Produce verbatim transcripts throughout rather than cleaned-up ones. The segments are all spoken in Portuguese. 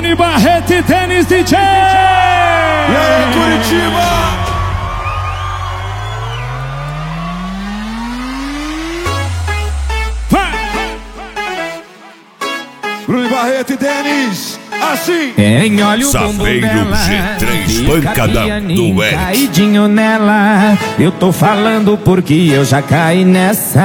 Bruno Barreto e Denis D J. E aí, Curitiba? Bruno Barreto e Denis, assim. Quem olha o bumbum Safeiro dela, G três, fica pancadão pianinho, do Eric. caidinho nela. Eu tô falando porque eu já caí nessa.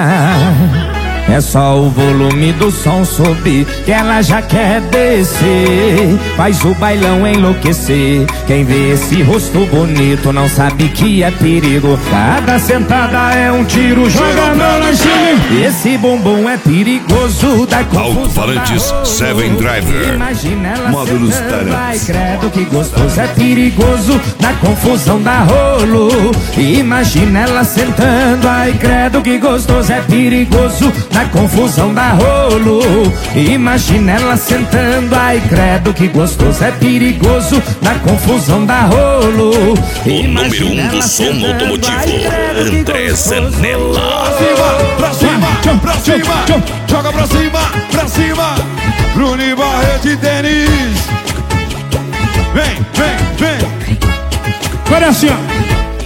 É só o volume do som subir que ela já quer descer. Faz o bailão enlouquecer. Quem vê esse rosto bonito não sabe que é perigo. Cada sentada é um tiro, joga a mão lá em cima. Esse bumbum é perigoso, dá confusão. Alto-falantes Seven Driver. Imagina ela Módulos sentando, ai Tarantes. credo que gostoso, é perigoso, na confusão dá rolo. Imagina ela sentando, ai credo que gostoso, é perigoso, na confusão dá rolo. Imagina ela sentando, ai credo que gostoso, é perigoso, na confusão dá rolo. O número um do som automotivo, André Zanella. Pra cima, pra cima, pra cima. Joga pra cima, pra cima. Bruno Barreto e Denis. Vem, vem, vem. Agora assim, ó.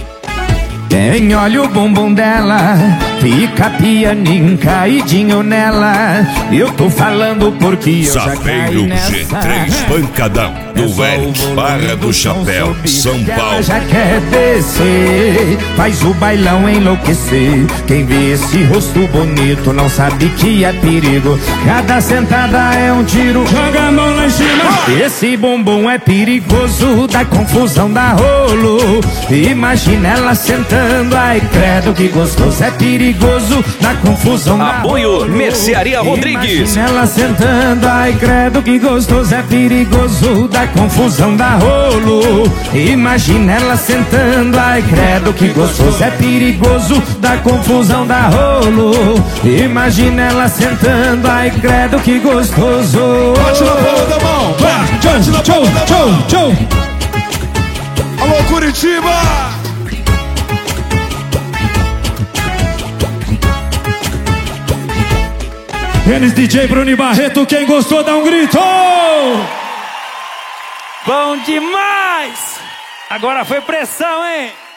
Quem olha o bumbum dela, fica pianinho, caidinho nela. Eu tô falando porque eu já caí Safeiro nessa. G três, pancadão do Eric, Barra do Chapéu, São Paulo. Ela já quer descer, faz o bailão enlouquecer. Quem vê esse rosto bonito não sabe que é perigo. Cada sentada é um tiro, Joga a mão lá em cima. esse bumbum é perigoso, dá confusão, dá rolo. Imagina ela sentando, ai credo que gostoso, é perigoso, na confusão dá Apoio rolo. Mercearia Rodrigues. Imagina ela sentando, ai credo que gostoso, é perigoso, da confusão dá rolo. Imagina ela sentando, ai credo que gostoso, é perigoso, da confusão dá rolo. Imagina ela sentando, ai credo que gostoso. Bate na palma da mão. Bate na palma da mão. Tchau. Alô, Curitiba. Denis D J, Bruno Barreto, quem gostou dá um grito! Bom demais! Agora foi pressão, hein?